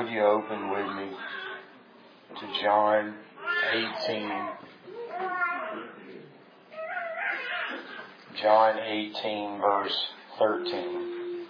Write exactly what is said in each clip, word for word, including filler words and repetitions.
would you open with me to John eighteen. John eighteen, verse thirteen.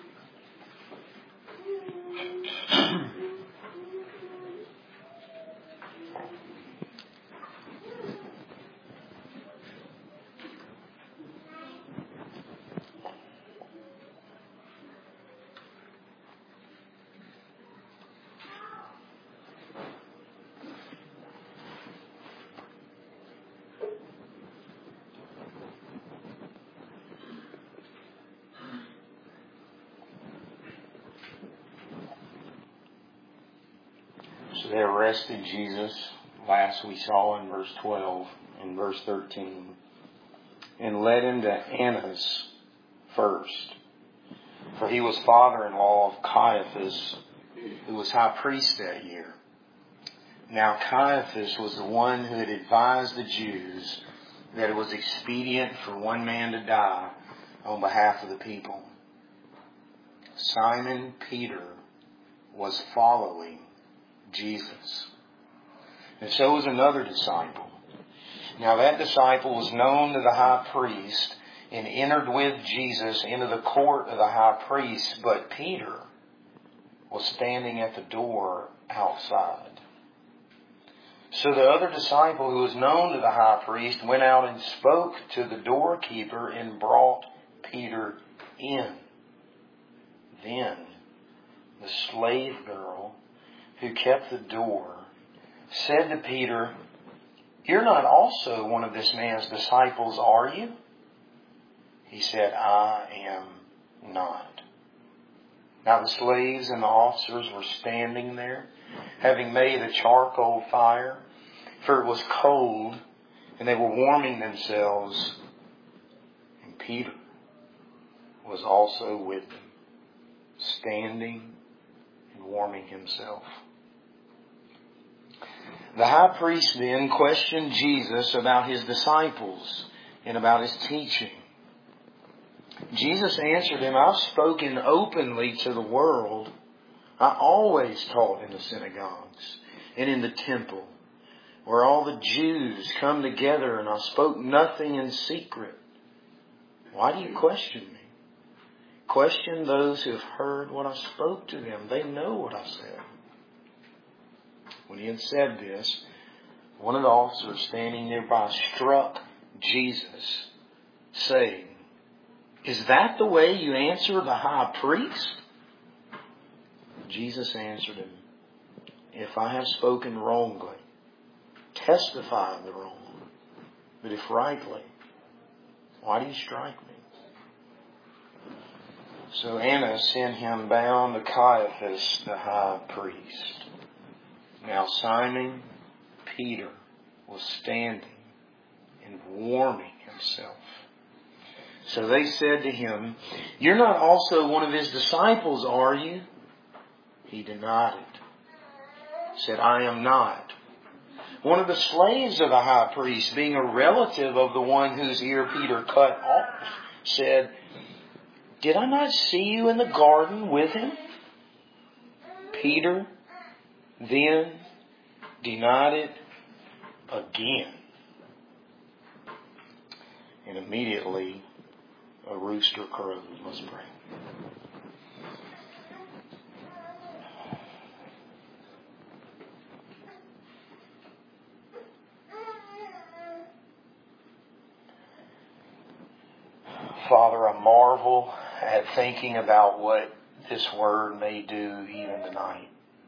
So they arrested Jesus, last we saw in verse twelve, in verse thirteen, and led him to Annas first. For he was father-in-law of Caiaphas, who was high priest that year. Now Caiaphas was the one who had advised the Jews that it was expedient for one man to die on behalf of the people. Simon Peter was following Jesus. And so was another disciple. Now that disciple was known to the high priest and entered with Jesus into the court of the high priest, but Peter was standing at the door outside. So the other disciple, who was known to the high priest, went out and spoke to the doorkeeper and brought Peter in. Then the slave girl who kept the door said to Peter, "You're not also one of this man's disciples, are you?" He said, "I am not." Now the slaves and the officers were standing there, having made a charcoal fire, for it was cold, and they were warming themselves. And Peter was also with them, standing and warming himself. The high priest then questioned Jesus about his disciples and about his teaching. Jesus answered him, "I've spoken openly to the world. I always taught in the synagogues and in the temple, where all the Jews come together, and I spoke nothing in secret. Why do you question me? Question those who have heard what I spoke to them. They know what I said." When he had said this, one of the officers standing nearby struck Jesus, saying, "Is that the way you answer the high priest?" Jesus answered him, "If I have spoken wrongly, testify of the wrong. But if rightly, why do you strike me?" So Annas sent him bound to Caiaphas, the high priest. Now Simon Peter was standing and warming himself. So they said to him, "You're not also one of his disciples, are you?" He denied it. Said, "I am not." One of the slaves of the high priest, being a relative of the one whose ear Peter cut off, said, "Did I not see you in the garden with him?" Peter then denied it again. And immediately a rooster crowed. Let's pray. Father, I marvel at thinking about what this word may do even tonight.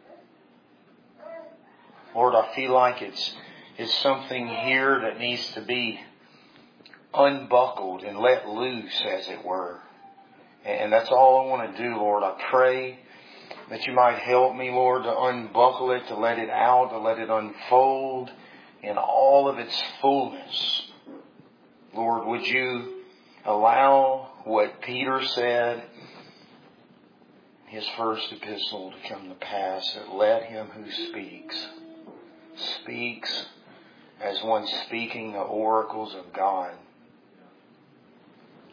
Lord, I feel like it's it's something here that needs to be unbuckled and let loose, as it were. And that's all I want to do, Lord. I pray that you might help me, Lord, to unbuckle it, to let it out, to let it unfold in all of its fullness. Lord, would you allow what Peter said, his first epistle, to come to pass, that let him who speaks speaks as one speaking the oracles of God.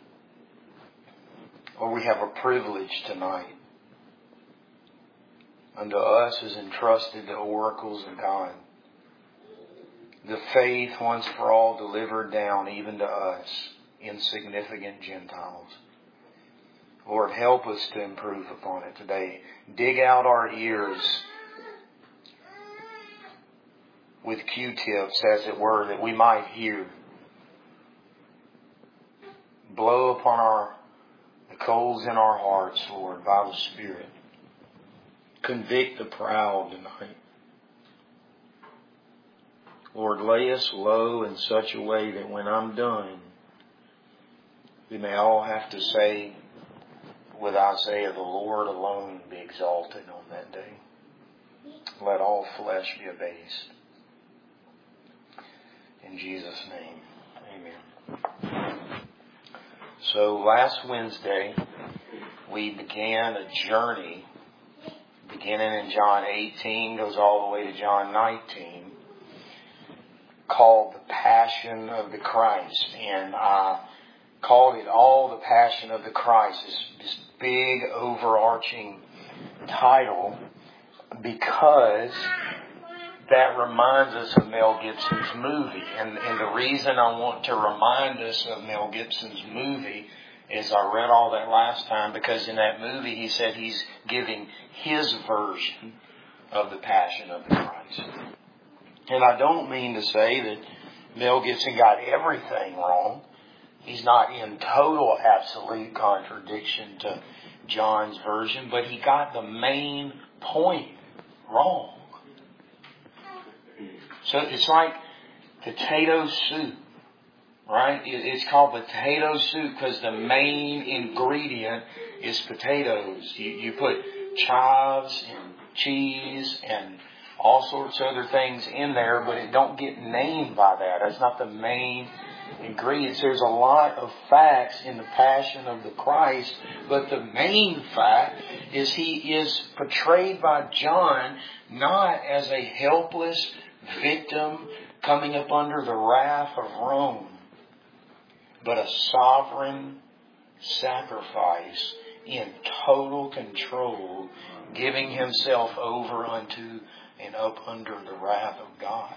Lord, we have a privilege tonight, unto us is entrusted the oracles of God. The faith once for all delivered down even to us, insignificant Gentiles. Lord, help us to improve upon it today. Dig out our ears with Q-tips, as it were, that we might hear. Blow upon our the coals in our hearts, Lord, by the Spirit. Convict the proud tonight. Lord, lay us low in such a way that when I'm done, we may all have to say with Isaiah, the Lord alone be exalted on that day. Let all flesh be abased. In Jesus' name, amen. So last Wednesday, we began a journey beginning in John eighteen, goes all the way to John nineteen, called The Passion of the Christ. And I called it all The Passion of the Christ, this, this big overarching title, because that reminds us of Mel Gibson's movie. And, and the reason I want to remind us of Mel Gibson's movie is I read all that last time, because in that movie he said he's giving his version of the Passion of the Christ. And I don't mean to say that Mel Gibson got everything wrong. He's not in total absolute contradiction to John's version, but he got the main point wrong. So it's like potato soup, right? It's called potato soup because the main ingredient is potatoes. You, you put chives and cheese and all sorts of other things in there, but it don't get named by that. That's not the main ingredients. There's a lot of facts in the Passion of the Christ, but the main fact is he is portrayed by John not as a helpless victim coming up under the wrath of Rome, but a sovereign sacrifice in total control, giving himself over unto and up under the wrath of God.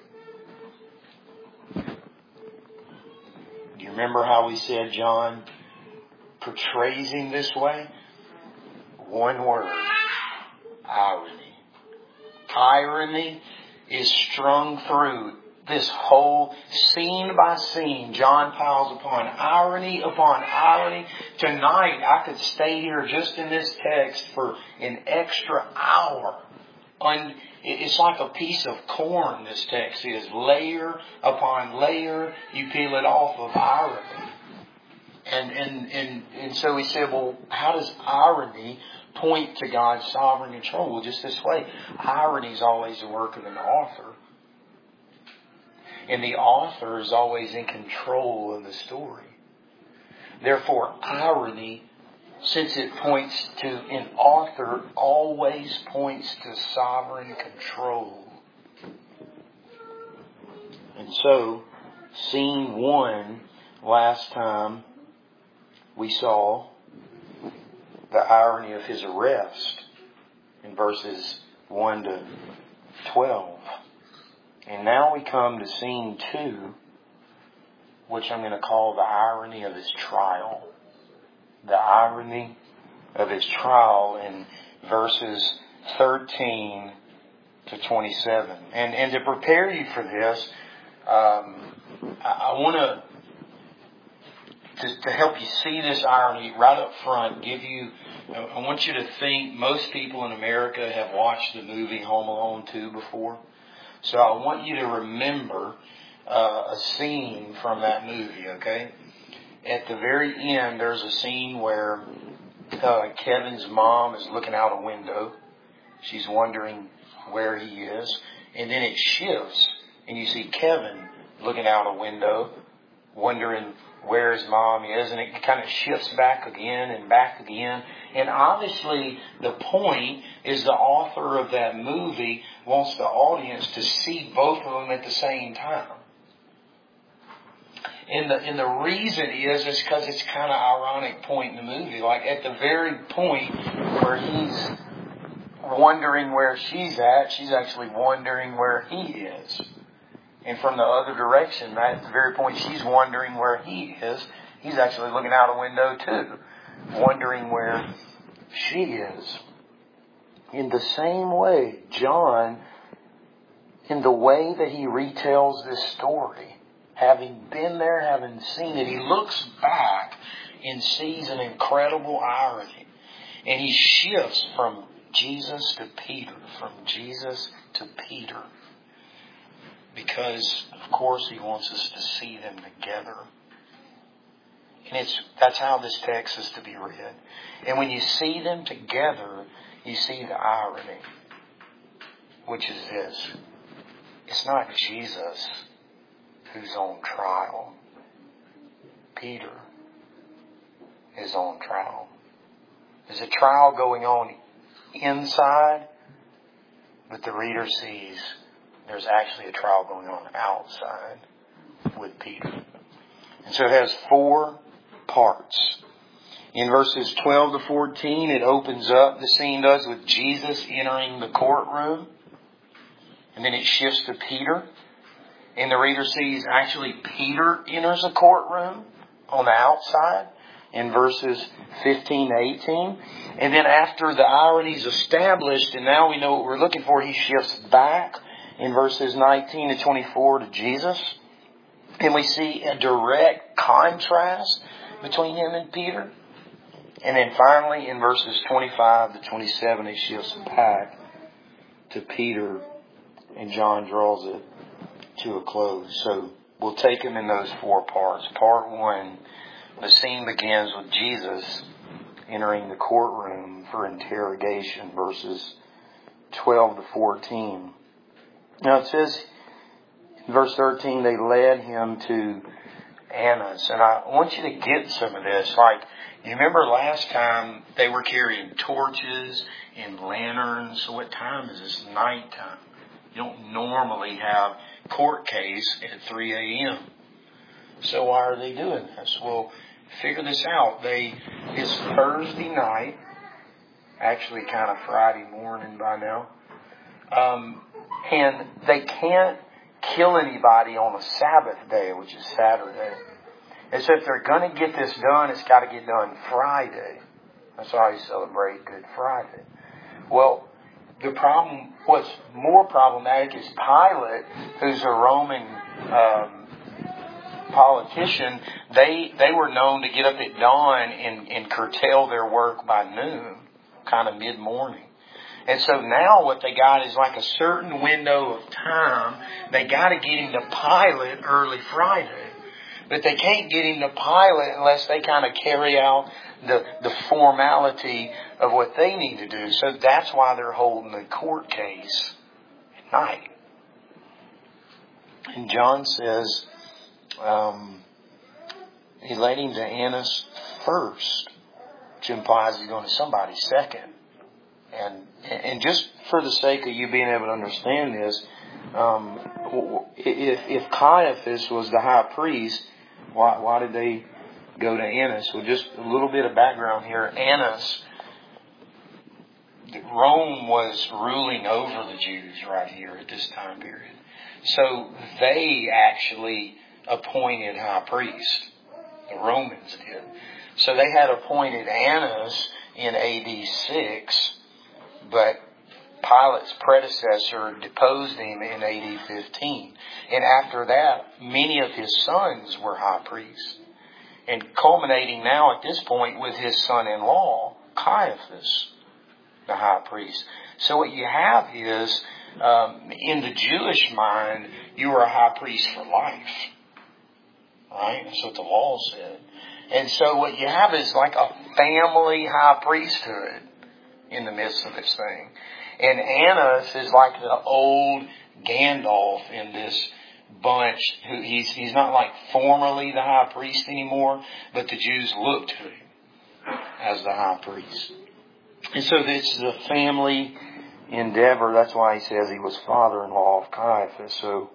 Do you remember how we said John portrays him this way? One word: irony. Irony is strung through this whole scene by scene. John piles upon irony upon irony. Tonight I could stay here just in this text for an extra hour. On, it's like a piece of corn, this text is. Layer upon layer, you peel it off of irony. And, and, and, and so he said, well, how does irony point to God's sovereign control? Well, just this way. Irony is always the work of an author. And the author is always in control of the story. Therefore, irony, since it points to an author, always points to sovereign control. And so, scene one, last time, we saw the irony of his arrest in verses one to twelve. And now we come to scene two, which I'm going to call the irony of his trial. The irony of his trial in verses thirteen to twenty-seven. And, and to prepare you for this, um, I, I want to To, to help you see this irony right up front, give you, I want you to think, most people in America have watched the movie Home Alone two before. So I want you to remember uh, a scene from that movie, okay? At the very end, there's a scene where uh, Kevin's mom is looking out a window. She's wondering where he is. And then it shifts, and you see Kevin looking out a window, wondering where his mom is, and it kind of shifts back again and back again. And obviously the point is the author of that movie wants the audience to see both of them at the same time. And the, and the reason is, is because it's kind of ironic point in the movie. Like at the very point where he's wondering where she's at. She's actually wondering where he is. And from the other direction, at the very point she's wondering where he is, he's actually looking out a window too, wondering where she is. In the same way, John, in the way that he retells this story, having been there, having seen it, he looks back and sees an incredible irony. And he shifts from Jesus to Peter, from Jesus to Peter. Because, of course, he wants us to see them together. And it's that's how this text is to be read. And when you see them together, you see the irony, which is this. It's not Jesus who's on trial. Peter is on trial. There's a trial going on inside, but the reader sees there's actually a trial going on outside with Peter. And so it has four parts. In verses twelve to fourteen, it opens up, the scene does, with Jesus entering the courtroom. And then it shifts to Peter. And the reader sees actually Peter enters a courtroom on the outside in verses fifteen to eighteen. And then after the irony is established and now we know what we're looking for, he shifts back in verses nineteen to twenty-four to Jesus. And we see a direct contrast between him and Peter. And then finally in verses twenty-five to twenty-seven, it shifts back to Peter. And John draws it to a close. So we'll take them in those four parts. Part one, the scene begins with Jesus entering the courtroom for interrogation, verses twelve to fourteen. Now it says in verse thirteen, they led him to Annas. And I want you to get some of this. Like, you remember last time they were carrying torches and lanterns. So what time is this? Nighttime. You don't normally have court case at three a.m. So why are they doing this? Well, figure this out. They It's Thursday night, actually kind of Friday morning by now, um, and they can't kill anybody on a Sabbath day, which is Saturday. And so if they're going to get this done, it's got to get done Friday. That's why you celebrate Good Friday. Well, the problem, what's more problematic is Pilate, who's a Roman um, politician. They they were known to get up at dawn and, and curtail their work by noon, kind of mid-morning. And so now what they got is like a certain window of time. They got to get him to Pilate early Friday. But they can't get him to Pilate unless they kind of carry out the, the formality of what they need to do. So that's why they're holding the court case at night. And John says um, he led him to Annas first, which implies he's going to somebody second. And and just for the sake of you being able to understand this, um, if, if Caiaphas was the high priest, why, why did they go to Annas? Well, just a little bit of background here. Annas, Rome was ruling over the Jews right here at this time period. So they actually appointed high priest. The Romans did. So they had appointed Annas in A D six, but Pilate's predecessor deposed him in A D fifteen. And after that, many of his sons were high priests. And culminating now at this point with his son-in-law, Caiaphas, the high priest. So what you have is, um, in the Jewish mind, you were a high priest for life. Right? That's what the law said. And so what you have is like a family high priesthood in the midst of this thing. And Annas is like the old Gandalf in this bunch. Who he's he's not like formerly the high priest anymore, but the Jews look to him as the high priest. And so this is a family endeavor. That's why he says he was father-in-law of Caiaphas. So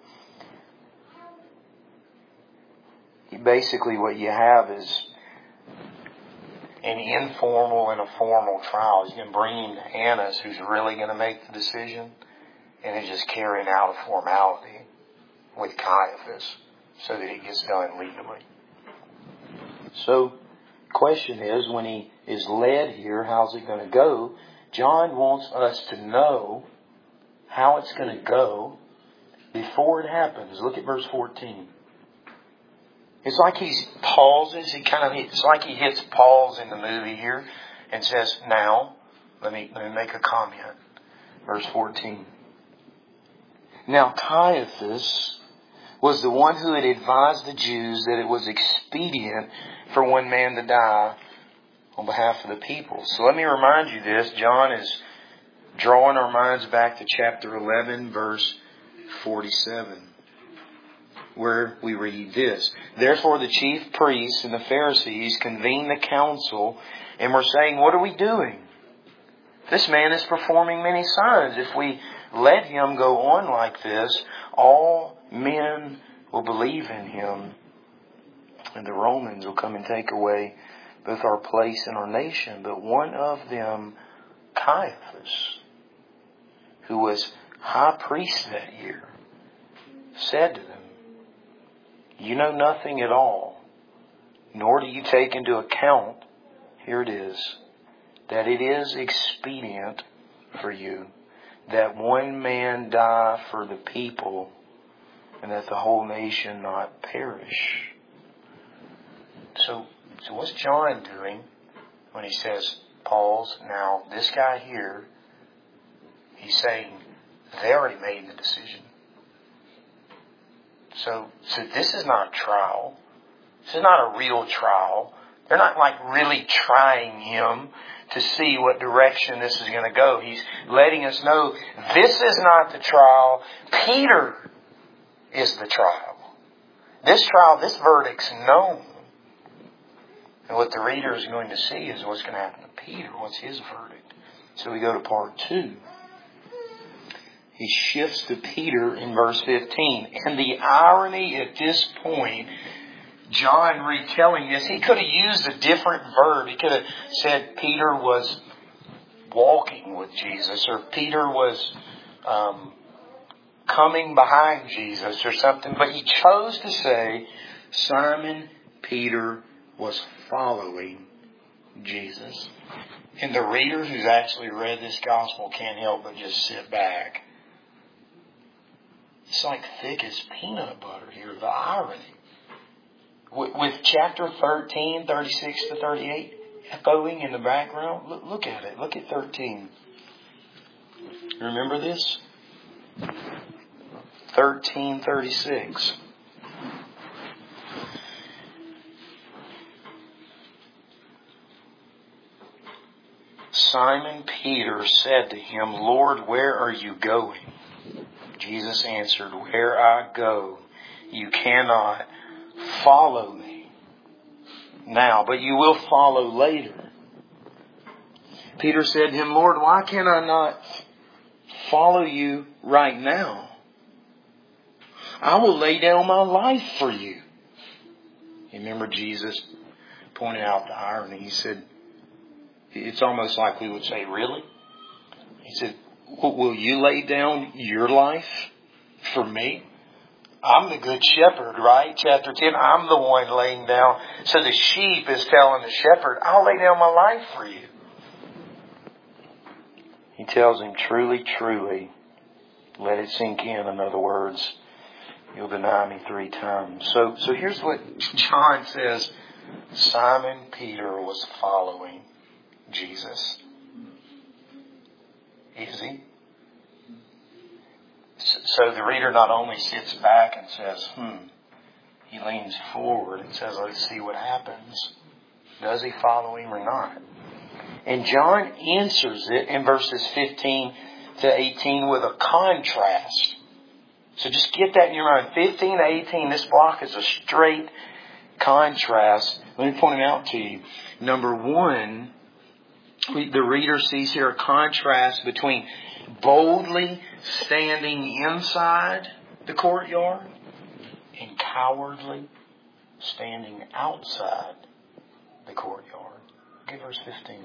basically what you have is an informal and a formal trial. He's going to bring him to Annas, who's really going to make the decision, and is just carrying out a formality with Caiaphas so that it gets done legally. So, the question is, when he is led here, how's it going to go? John wants us to know how it's going to go before it happens. Look at verse fourteen. It's like he pauses. He kind of, it's like he hits pause in the movie here and says, now, let me, let me make a comment. Verse fourteen. Now Caiaphas was the one who had advised the Jews that it was expedient for one man to die on behalf of the people. So let me remind you this. John is drawing our minds back to chapter eleven, verse forty-seven, where we read this. Therefore the chief priests and the Pharisees convened the council and were saying, what are we doing? This man is performing many signs. If we let him go on like this, all men will believe in him, and the Romans will come and take away both our place and our nation. But one of them, Caiaphas, who was high priest that year, said to them, you know nothing at all, nor do you take into account, here it is, that it is expedient for you that one man die for the people, and that the whole nation not perish. So, so what's John doing when he says, pause? Now, this guy here, he's saying they already made the decision. So, so this is not a trial. This is not a real trial. They're not like really trying him to see what direction this is going to go. He's letting us know this is not the trial. Peter is the trial. This trial, this verdict's known. And what the reader is going to see is what's going to happen to Peter. What's his verdict? So we go to part two. He shifts to Peter in verse fifteen. And the irony at this point, John retelling this, he could have used a different verb. He could have said Peter was walking with Jesus, or Peter was um, coming behind Jesus or something. But he chose to say Simon Peter was following Jesus. And the reader who's actually read this gospel can't help but just sit back. It's like thick as peanut butter here, the irony. With, with chapter thirteen, thirty-six to thirty-eight, echoing in the background. Look, look at it. Look at thirteen. Remember this? thirteen thirty-six. Simon Peter said to him, Lord, where are you going? Jesus answered, where I go, you cannot follow me now, but you will follow later. Peter said to him, Lord, why can I not follow you right now? I will lay down my life for you. You remember Jesus pointed out the irony. He said, it's almost like we would say, really? He said, will you lay down your life for me? I'm the good shepherd, right? Chapter ten, I'm the one laying down. So the sheep is telling the shepherd, I'll lay down my life for you. He tells him, truly, truly, let it sink in, in other words, you'll deny me three times. So, so here's what John says. Simon Peter was following Jesus. Is he? So the reader not only sits back and says, hmm, he leans forward and says, let's see what happens. Does he follow him or not? And John answers it in verses fifteen to eighteen with a contrast. So just get that in your mind. fifteen to eighteen, this block is a straight contrast. Let me point them out to you. Number one, the reader sees here a contrast between boldly standing inside the courtyard and cowardly standing outside the courtyard. Look at verse fifteen.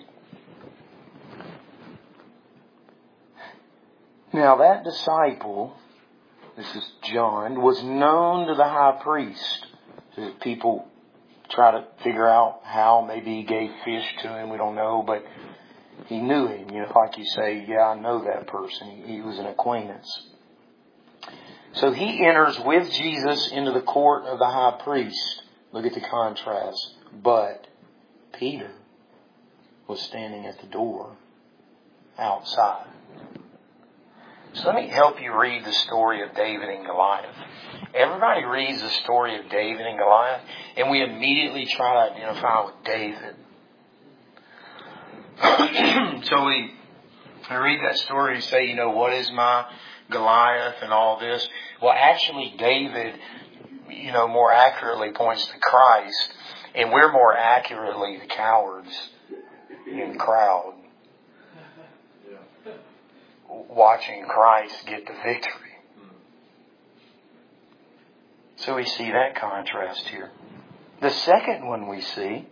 Now that disciple, this is John, was known to the high priest. So people try to figure out how. Maybe he gave fish to him. We don't know. But he knew him. You know, like you say, yeah, I know that person. He, he was an acquaintance. So he enters with Jesus into the court of the high priest. Look at the contrast. But Peter was standing at the door outside. So let me help you read the story of David and Goliath. Everybody reads the story of David and Goliath, and we immediately try to identify with David. So we, we read that story and say, you know, what is my Goliath and all this? Well, actually, David, you know, more accurately points to Christ, and we're more accurately the cowards in the crowd, watching Christ get the victory. So we see that contrast here. The second one we see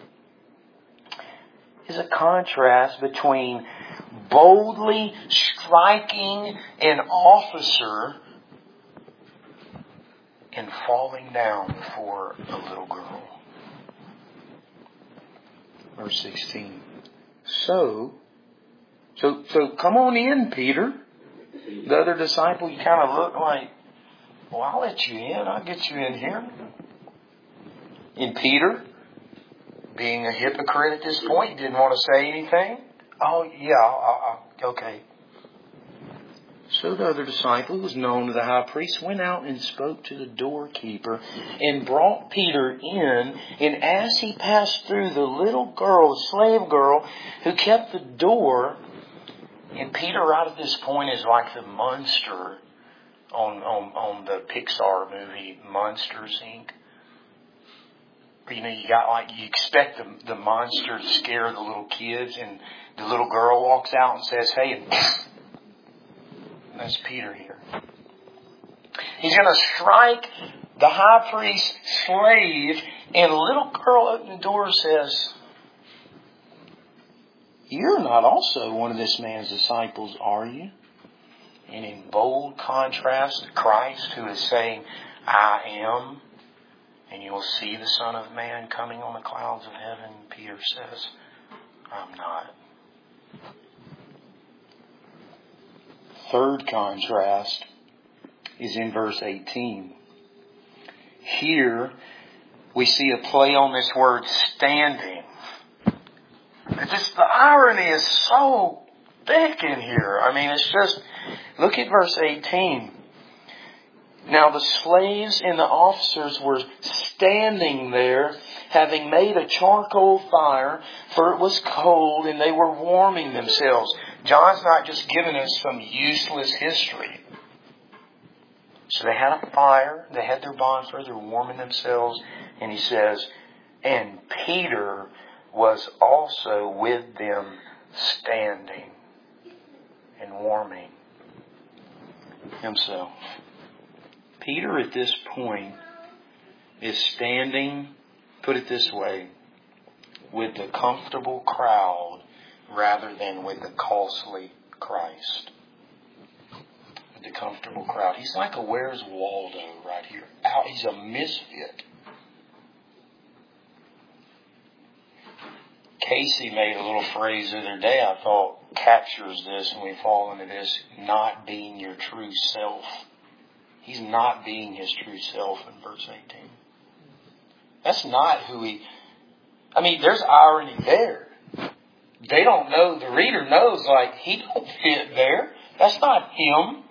is a contrast between boldly striking an officer and falling down before a little girl. Verse sixteen. So, so, so come on in, Peter. The other disciple, you kind of look like, well, I'll let you in. I'll get you in here. And Peter, being a hypocrite at this point, didn't want to say anything. Oh, yeah, I'll, I'll, okay. So the other disciple, who was known to the high priest, went out and spoke to the doorkeeper and brought Peter in. And as he passed through, the little girl, the slave girl, who kept the door, and Peter right at this point is like the monster on, on, on the Pixar movie Monsters, Incorporated. You know, you got like, you expect the, the monster to scare the little kids, and the little girl walks out and says, hey, and that's Peter here. He's going to strike the high priest's slave, and a little girl opening the door says, you're not also one of this man's disciples, are you? And in bold contrast to Christ, who is saying, I am, and you will see the Son of Man coming on the clouds of heaven, Peter says, I'm not. Third contrast is in verse eighteen. Here we see a play on this word standing. It's just, the irony is so thick in here. I mean, it's just, look at verse eighteen. Now the slaves and the officers were standing there, having made a charcoal fire, for it was cold, and they were warming themselves. John's not just giving us some useless history. So they had a fire, they had their bonfire, they were warming themselves, and he says, and Peter was also with them standing and warming himself. Peter at this point is standing, put it this way, with the comfortable crowd rather than with the costly Christ. With the comfortable crowd. He's like a Where's Waldo right here. Out, he's a misfit. Casey made a little phrase the other day I thought captures this, and we fall into this, not being your true self. He's not being his true self in verse eighteen. That's not who he... I mean, there's irony there. They don't know, the reader knows, like, he don't fit there. That's not him.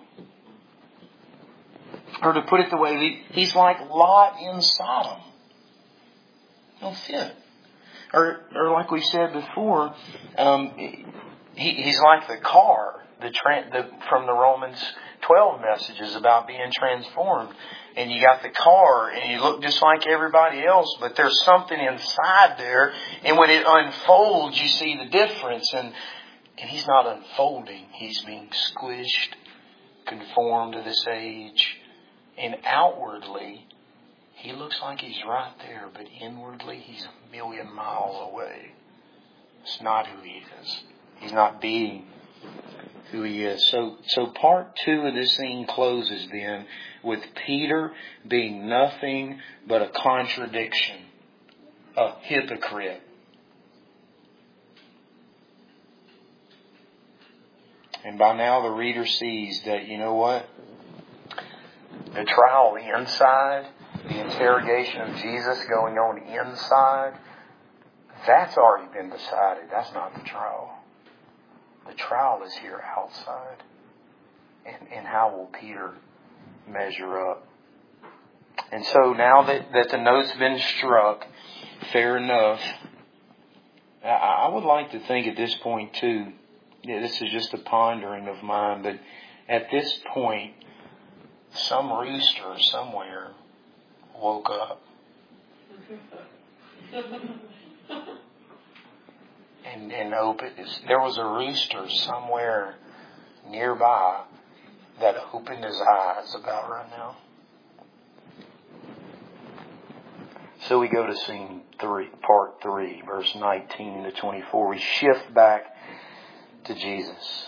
Or to put it the way, he's like Lot in Sodom. He don't fit. Or, or like we said before, um, he, he's like the car the, the from the Romans twelve messages about being transformed. And you got the car, and you look just like everybody else, but there's something inside there. And when it unfolds, you see the difference. And and he's not unfolding; he's being squished, conformed to this age, and outwardly, he looks like he's right there, but inwardly, he's a million miles away. It's not who He is. He's not being who He is. So, so part two of this scene closes then with Peter being nothing but a contradiction, a hypocrite. And by now the reader sees that, you know what? The trial on the inside, the interrogation of Jesus going on inside, that's already been decided. That's not the trial. The trial is here outside. And, and how will Peter measure up? And so now that, that the note's been struck, fair enough, I, I would like to think at this point too, yeah, this is just a pondering of mine, but at this point, some rooster somewhere woke up. And, and opened, there was a rooster somewhere nearby that opened his eyes about right now. So we go to scene three, part three, verse nineteen to twenty-four. We shift back to Jesus.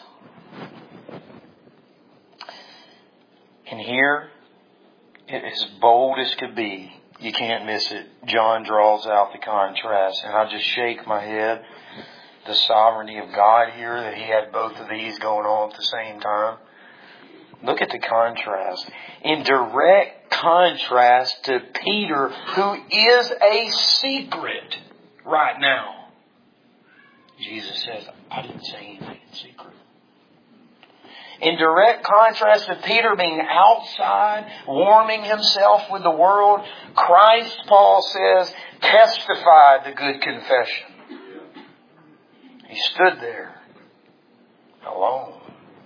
And here, as bold as could be, you can't miss it. John draws out the contrast. And I just shake my head. The sovereignty of God here, that He had both of these going on at the same time. Look at the contrast. In direct contrast to Peter, who is a secret right now. Jesus says, I didn't say anything in secret. In direct contrast to Peter being outside, warming himself with the world, Christ, Paul says, testified the good confession. He stood there alone.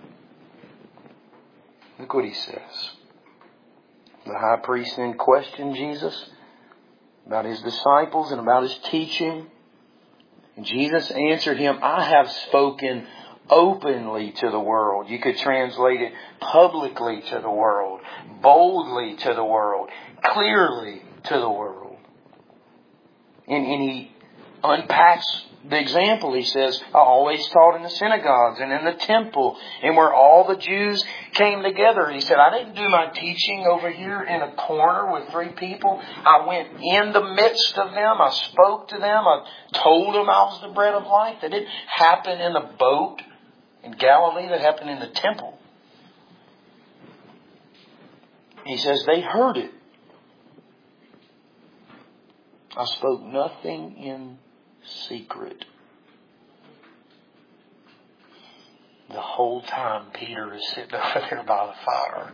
Look what he says. The high priest then questioned Jesus about His disciples and about His teaching. And Jesus answered him, I have spoken openly to the world. You could translate it publicly to the world, boldly to the world, clearly to the world. And, and he unpacks the example. He says, I always taught in the synagogues and in the temple and where all the Jews came together. He said, I didn't do my teaching over here in a corner with three people. I went in the midst of them. I spoke to them. I told them I was the bread of life. That didn't happen in a boat in Galilee. That happened in the temple. He says, they heard it. I spoke nothing in secret. The whole time Peter is sitting over there by the fire.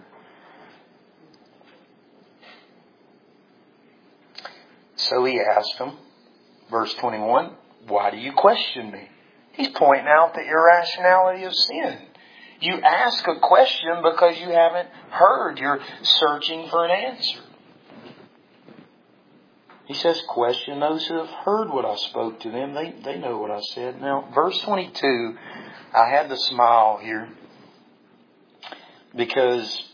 So he asked him, verse twenty-one, why do you question me? He's pointing out the irrationality of sin. You ask a question because you haven't heard. You're searching for an answer. He says, question those who have heard what I spoke to them. They, they know what I said. Now, verse twenty-two, I had to smile here because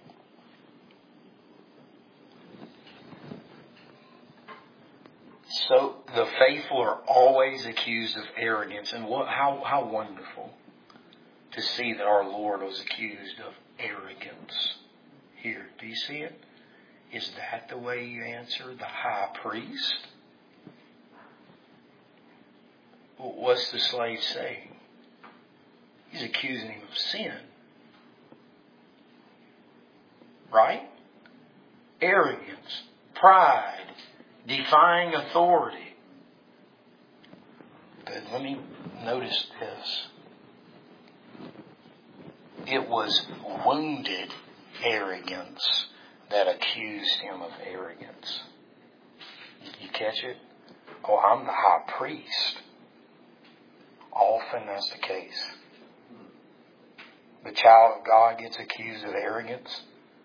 so the faithful are always accused of arrogance. And what, how, how wonderful to see that our Lord was accused of arrogance here. Do you see it? Is that the way you answer the high priest? What's the slave saying? He's accusing him of sin. Right? Arrogance, pride, defying authority. But let me notice this. It was wounded arrogance that accused him of arrogance. You catch it? Oh, I'm the high priest. Often that's the case. The child of God gets accused of arrogance.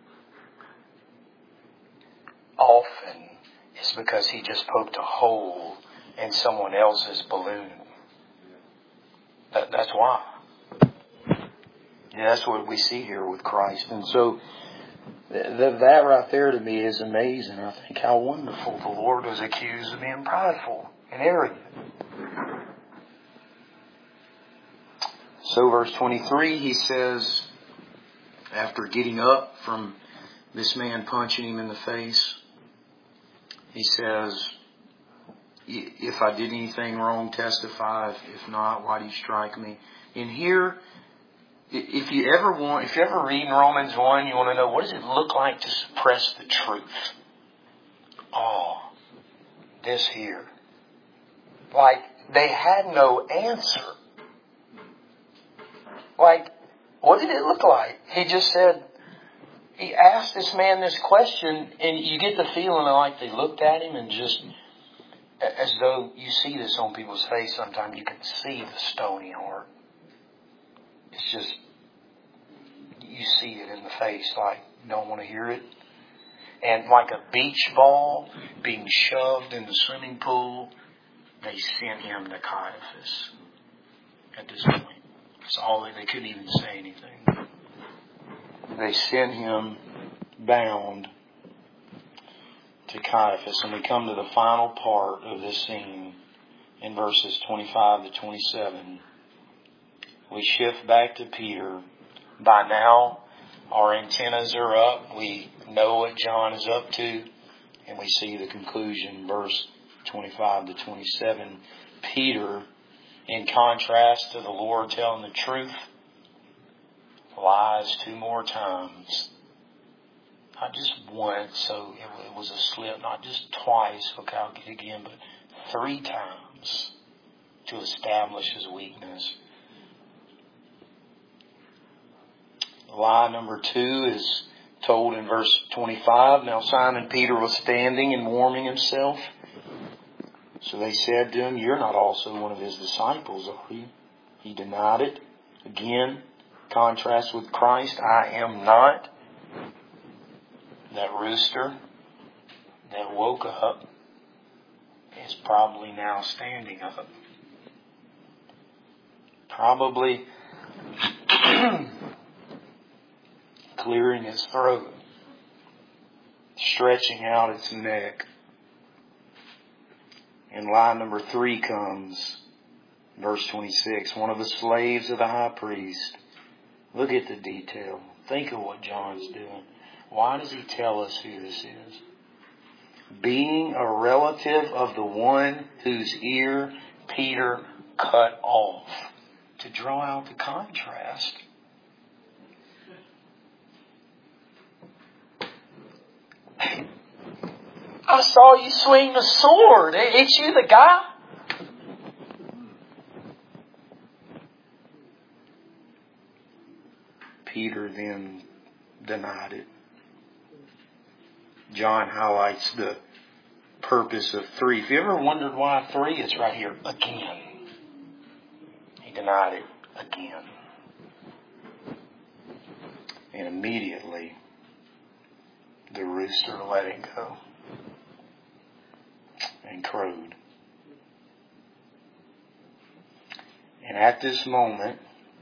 Often it's because he just poked a hole in someone else's balloon. That, that's why. Yeah, that's what we see here with Christ. And so th- th- that right there to me is amazing. I think how wonderful the Lord was accused of being prideful and arrogant. So verse twenty-three, he says, after getting up from this man punching him in the face, he says, if I did anything wrong, testify. If, if not, why do you strike me? And here, if you ever want, if you ever read in Romans one, you want to know, what does it look like to suppress the truth? Oh, this here. Like, they had no answer. Like, what did it look like? He just said, he asked this man this question, and you get the feeling like they looked at him and just, as though you see this on people's face sometimes, you can see the stony heart. It's just, you see it in the face, like, you don't want to hear it. And like a beach ball being shoved in the swimming pool, they sent him to Caiaphas at this point. That's all they, they couldn't even say anything. They sent him bound to Caiaphas. And we come to the final part of this scene in verses twenty-five to twenty-seven. We shift back to Peter. By now, our antennas are up. We know what John is up to. And we see the conclusion, verse twenty-five to twenty-seven. Peter, in contrast to the Lord telling the truth, lies two more times. Not just once, so it was a slip. Not just twice, okay, I'll get it again, but three times to establish his weakness. Lie number two is told in verse twenty-five. Now Simon Peter was standing and warming himself. So they said to him, you're not also one of his disciples, are you? He denied it. Again, contrast with Christ. I am not. That rooster that woke up is probably now standing up. Probably clearing its throat, stretching out its neck. And lie number three comes, verse twenty-six. One of the slaves of the high priest. Look at the detail. Think of what John's doing. Why does he tell us who this is? Being a relative of the one whose ear Peter cut off. To draw out the contrast. I saw you swing the sword. Ain't you the guy? Peter then denied it. John highlights the purpose of three. If you ever wondered why three, it's right here. Again. He denied it again. And immediately, the rooster let it go. And crowed. And at this moment,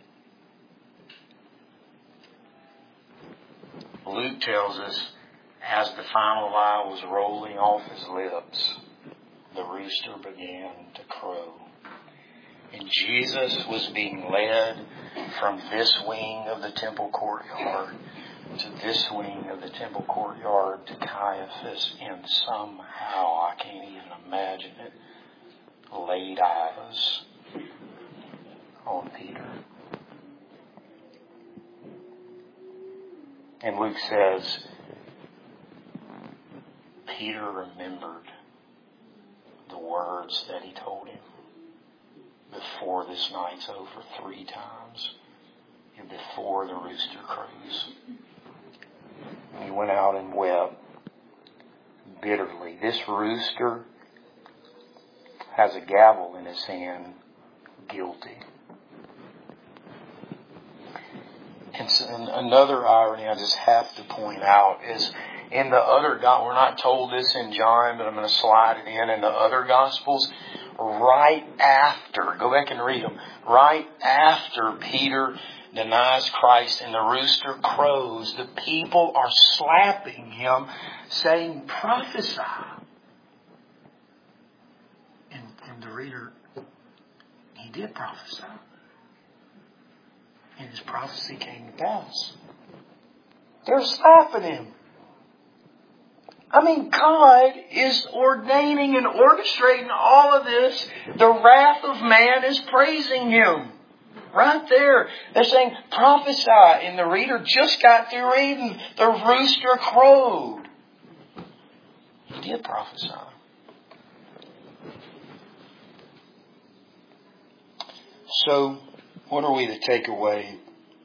Luke tells us, as the final lie was rolling off his lips, the rooster began to crow. And Jesus was being led from this wing of the temple courtyard to this wing of the temple courtyard to Caiaphas, and somehow, I can't even imagine it, laid eyes on Peter. And Luke says, Peter remembered the words that he told him before this night's over three times and before the rooster crows. He went out and wept bitterly. This rooster has a gavel in his hand, guilty. And another irony I just have to point out is in the other gospels, we're not told this in John, but I'm going to slide it in. In the other Gospels, right after, go back and read them, right after Peter denies Christ and the rooster crows, the people are slapping him, saying, prophesy. And, and the reader, he did prophesy. And his prophecy came to pass. They're slapping him. I mean, God is ordaining and orchestrating all of this. The wrath of man is praising Him. Right there. They're saying, prophesy. And the reader just got through reading. The rooster crowed. He did prophesy. So, what are we to take away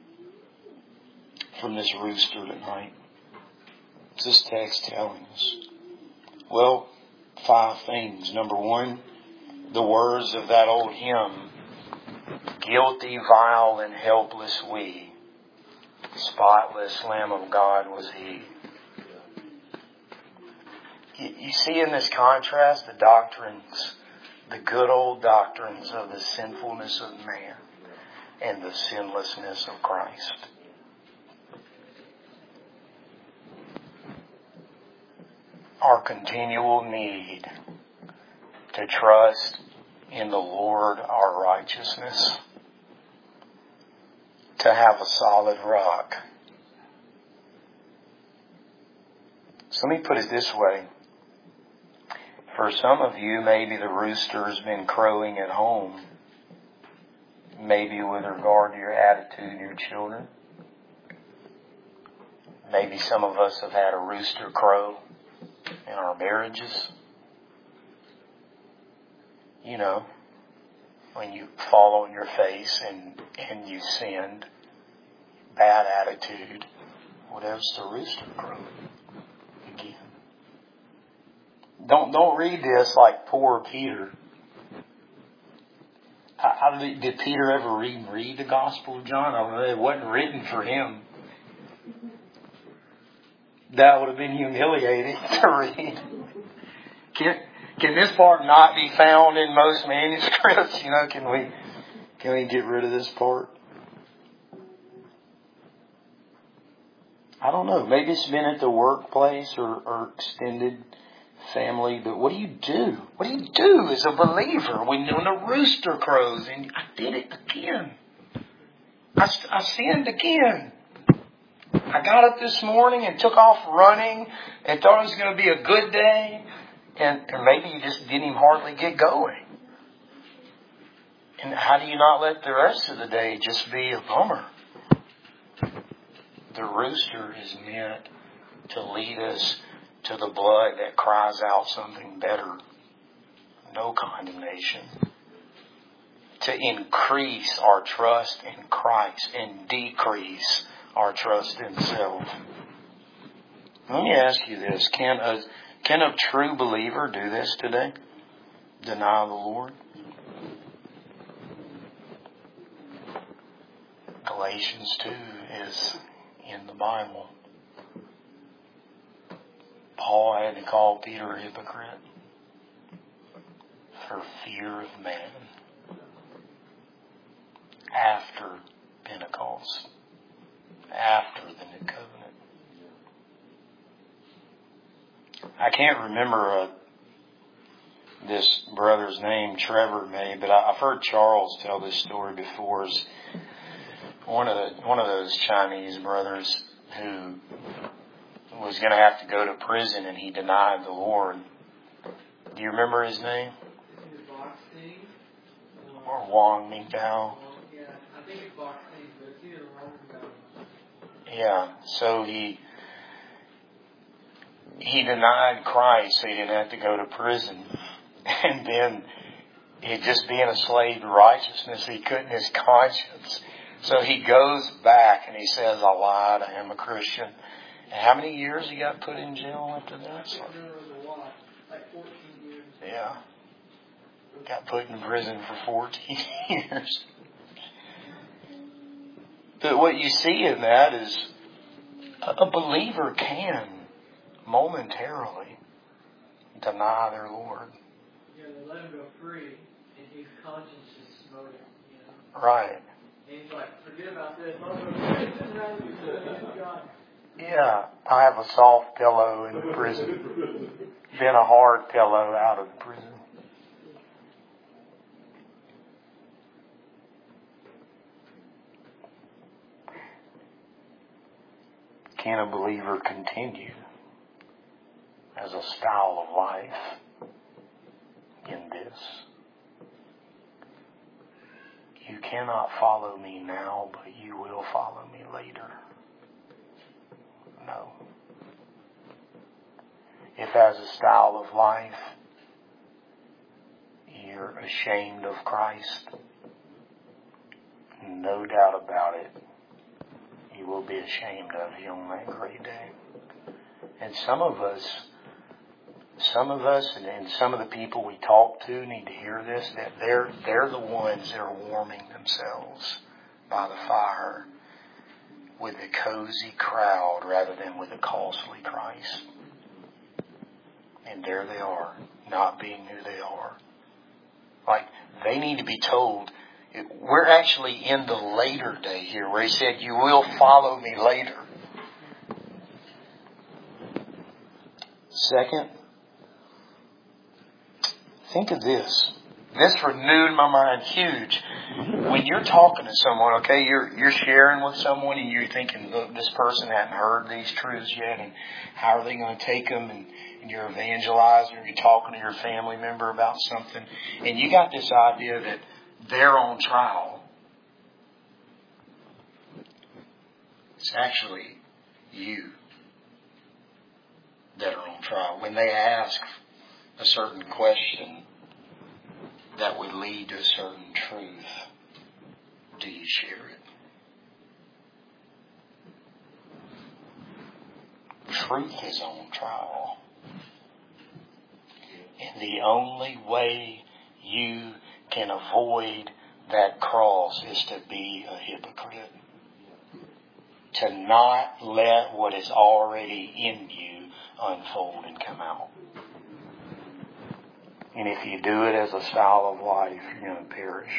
from this rooster tonight? What's this text telling us? Well, five things. Number one, the words of that old hymn, guilty, vile, and helpless we, spotless Lamb of God was He. You, you see in this contrast the doctrines, the good old doctrines of the sinfulness of man and the sinlessness of Christ. Our continual need to trust in the Lord our righteousness, to have a solid rock. So let me put it this way. For some of you, maybe the rooster has been crowing at home, maybe with regard to your attitude to your children. Maybe some of us have had a rooster crow in our marriages. You know, when you fall on your face and, and you sinned, bad attitude, whatever's the rooster crow again. Don't don't read this like poor Peter. I, I, did Peter ever read read the Gospel of John? I don't know. It wasn't written for him. That would have been humiliating to read. Can, can this part not be found in most manuscripts? You know, can we can we get rid of this part? I don't know. Maybe it's been at the workplace or, or extended family. But what do you do? What do you do as a believer when, when a rooster crows and I did it again? I, I sinned again. I got up this morning and took off running and thought it was going to be a good day. And, and maybe you just didn't even hardly get going. And how do you not let the rest of the day just be a bummer? The rooster is meant to lead us to the blood that cries out something better. No condemnation. To increase our trust in Christ and decrease our trust in self. Let me ask you this. Can a, can a true believer do this today? Deny the Lord? Galatians two is in the Bible. Paul had to call Peter a hypocrite for fear of man after Pentecost, after the New Covenant. I can't remember uh, this brother's name, Trevor may, but I, I've heard Charles tell this story before. Is one of the, one of those Chinese brothers who was going to have to go to prison and he denied the Lord. Do you remember his name? Or Wang Mingdao? Yeah, I think it's Boxing, but it's either Wang Mingdao. Yeah, so he he denied Christ so he didn't have to go to prison. And then he just being a slave to righteousness, he couldn't his conscience. So he goes back and he says, I lied, I am a Christian. And how many years he got put in jail after that? Like fourteen years. Yeah. Got put in prison for fourteen years. But what you see in that is a believer can momentarily deny their Lord. Yeah, they let him go free and his conscience just smote him. You know? Right. And he's like, forget about this. Yeah, I have a soft pillow in the prison. Been a hard pillow out of the prison. Can a believer continue as a style of life in this? You cannot follow me now, but you will follow me later. No. If as a style of life you're ashamed of Christ, no doubt about it, you will be ashamed of Him on that great day. And some of us, some of us and, and some of the people we talk to need to hear this, that they're, they're the ones that are warming themselves by the fire with a cozy crowd rather than with a costly Christ. And there they are, not being who they are. Like, they need to be told, we're actually in the later day here where He said, you will follow me later. Second, think of this. This renewed my mind huge. When you're talking to someone, okay, you're you're sharing with someone and you're thinking, look, this person hadn't heard these truths yet, and how are they going to take them? And, and you're evangelizing, or you're talking to your family member about something, and you got this idea that they're on trial. It's actually you that are on trial. When they ask a certain question that would lead to a certain truth, do you share it? Truth is on trial. And the only way you can avoid that cross is to be a hypocrite. To not let what is already in you unfold and come out. And if you do it as a style of life, you're going to perish.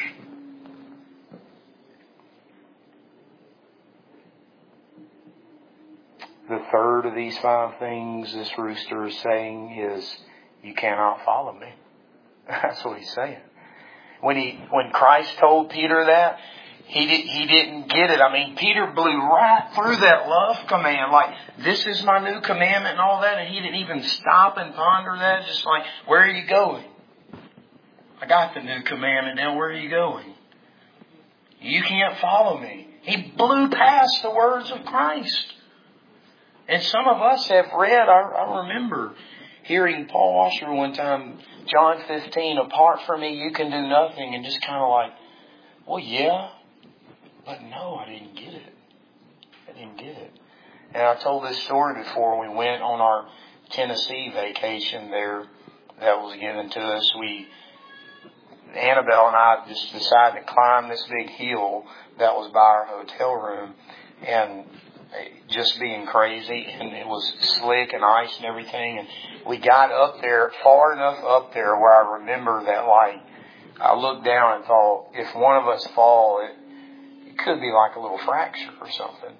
The third of these five things this rooster is saying is, you cannot follow me. That's what he's saying. When he, when Christ told Peter that, he did, he didn't get it. I mean, Peter blew right through that love command. Like, this is my new commandment and all that. And he didn't even stop and ponder that. Just like, where are you going? I got the new commandment. Now where are you going? You can't follow me. He blew past the words of Christ. And some of us have read, I, I remember hearing Paul Washer one time, John fifteen, apart from me you can do nothing, and just kind of like, well, yeah, but no, I didn't get it. I didn't get it. And I told this story before. We went on our Tennessee vacation there that was given to us. We, Annabelle and I just decided to climb this big hill that was by our hotel room, and just being crazy, and it was slick and ice and everything, and we got up there, far enough up there where I remember that, like, I looked down and thought, if one of us fall, it, it could be like a little fracture or something.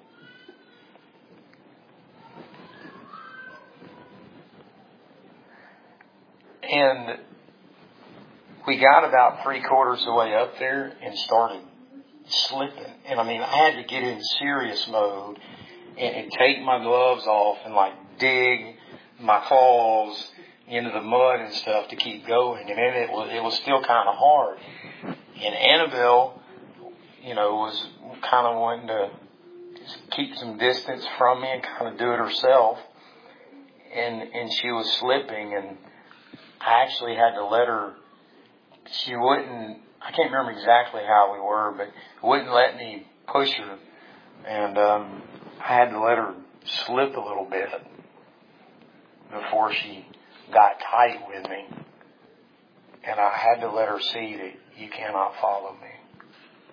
And we got about three quarters of the way up there and started slipping. And I mean, I had to get in serious mode and, and take my gloves off and like dig my claws into the mud and stuff to keep going. And then it was, it was still kind of hard. And Annabelle, you know, was kind of wanting to just keep some distance from me and kind of do it herself. And, and she was slipping, and I actually had to let her, she wouldn't, I can't remember exactly how we were, but wouldn't let me push her. And um, I had to let her slip a little bit before she got tight with me. And I had to let her see that you cannot follow me.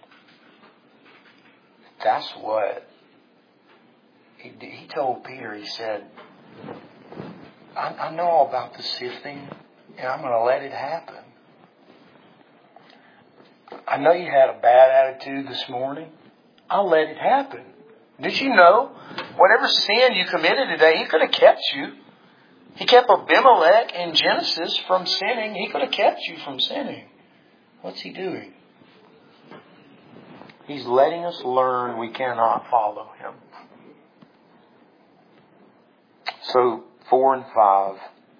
That's what he, he told Peter. He said, I, I know all about the sifting, and I'm going to let it happen. I know you had a bad attitude this morning. I'll let it happen. Did you know, whatever sin you committed today, He could have kept you. He kept Abimelech in Genesis from sinning. He could have kept you from sinning. What's He doing? He's letting us learn we cannot follow Him. So, four and five.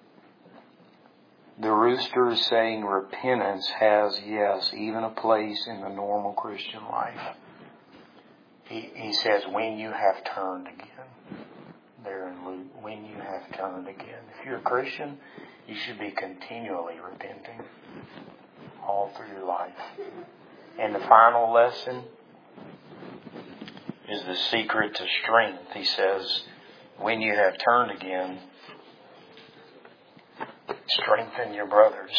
The rooster is saying repentance has, yes, even a place in the normal Christian life. He, he says, when you have turned again. There in Luke, when you have turned again. If you're a Christian, you should be continually repenting all through your life. And the final lesson is the secret to strength. He says, when you have turned again, strengthen your brothers.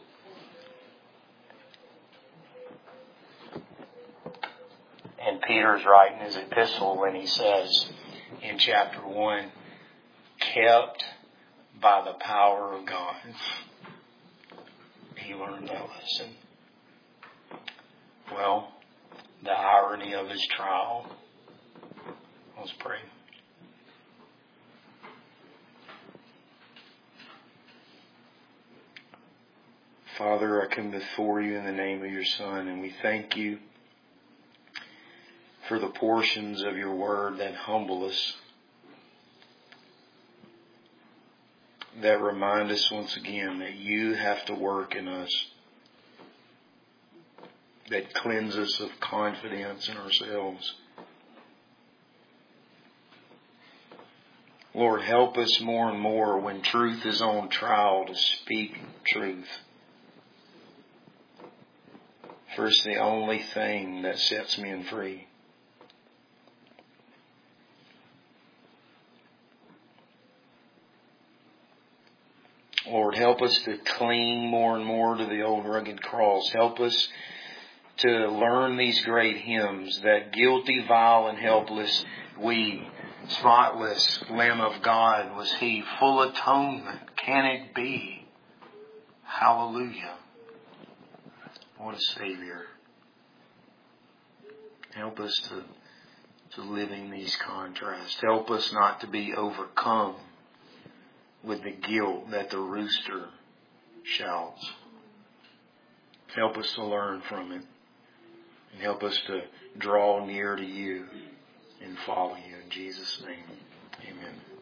And Peter's writing his epistle when he says in chapter one, kept by the power of God. He learned that lesson. Well, the irony of his trial. Let's pray. Father, I come before you in the name of your Son, and we thank you for the portions of your word that humble us, that remind us once again that you have to work in us, that cleanse us of confidence in ourselves. Lord, help us more and more when truth is on trial to speak truth. For it's the only thing that sets men free. Lord, help us to cling more and more to the old rugged cross. Help us to learn these great hymns, that guilty, vile, and helpless we, spotless Lamb of God was He, full atonement. Can it be? Hallelujah. What a Savior. Help us to, to live in these contrasts. Help us not to be overcome with the guilt that the rooster shouts. Help us to learn from it. And help us to draw near to you and follow you. In Jesus' name, amen.